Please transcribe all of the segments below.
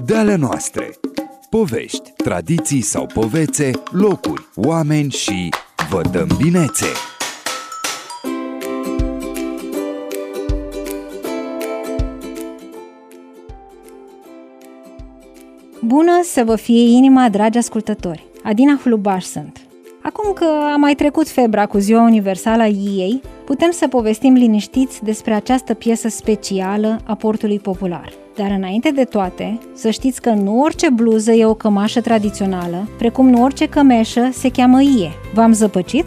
De ale noastre. Povești, tradiții sau povețe, locuri, oameni și vă dăm binețe! Bună să vă fie inima, dragi ascultători! Adina Hulubaș sunt. Acum că a mai trecut febra cu Ziua Universală a ei, putem să povestim liniștiți despre această piesă specială a portului popular. Dar înainte de toate, să știți că nu orice bluză e o cămașă tradițională, precum nu orice cămeșă se cheamă ie. V-am zăpăcit?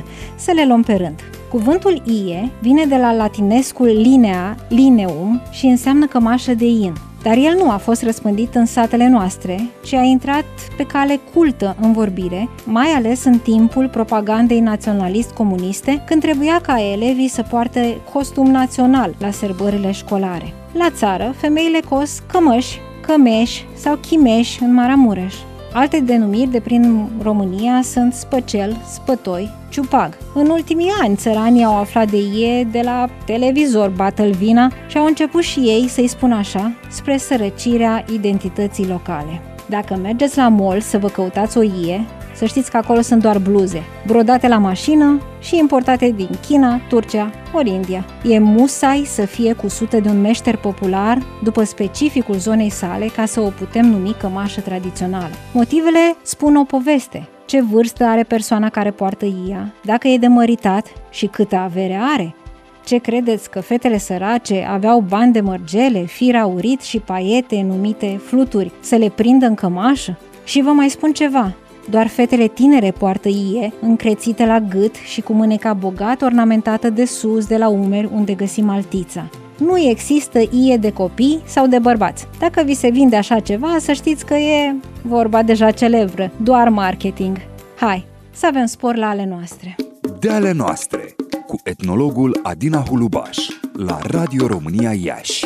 Să le luăm pe rând. Cuvântul ie vine de la latinescul linea, lineum și înseamnă cămașă de in. Dar el nu a fost răspândit în satele noastre, ci a intrat pe cale cultă în vorbire, mai ales în timpul propagandei naționalist-comuniste, când trebuia ca elevii să poarte costum național la sărbările școlare. La țară, femeile cos cămăși, cămeși sau chimeși în Maramureș. Alte denumiri de prin România sunt spăcel, spătoi, ciupag. În ultimii ani, țăranii au aflat de ie de la televizor Bătălvina și au început și ei să-i spun așa, spre sărăcirea identității locale. Dacă mergeți la mall să vă căutați o ie, să știți că acolo sunt doar bluze, brodate la mașină și importate din China, Turcia ori India. E musai să fie cusută de un meșter popular după specificul zonei sale ca să o putem numi cămașă tradițională. Motivele spun o poveste. Ce vârstă are persoana care poartă ia, dacă e de măritat și câtă avere are. Ce credeți că fetele sărace aveau bani de mărgele, fir aurit și paiete numite fluturi să le prindă în cămașă? Și vă mai spun ceva. Doar fetele tinere poartă ie, încrețită la gât și cu mâneca bogat ornamentată de sus, de la umeri, unde găsim altița. Nu există ie de copii sau de bărbați. Dacă vi se vinde așa ceva, să știți că e vorba deja celebră, doar marketing. Hai, să avem spor la ale noastre! De ale noastre, cu etnologul Adina Hulubaș, la Radio România Iași.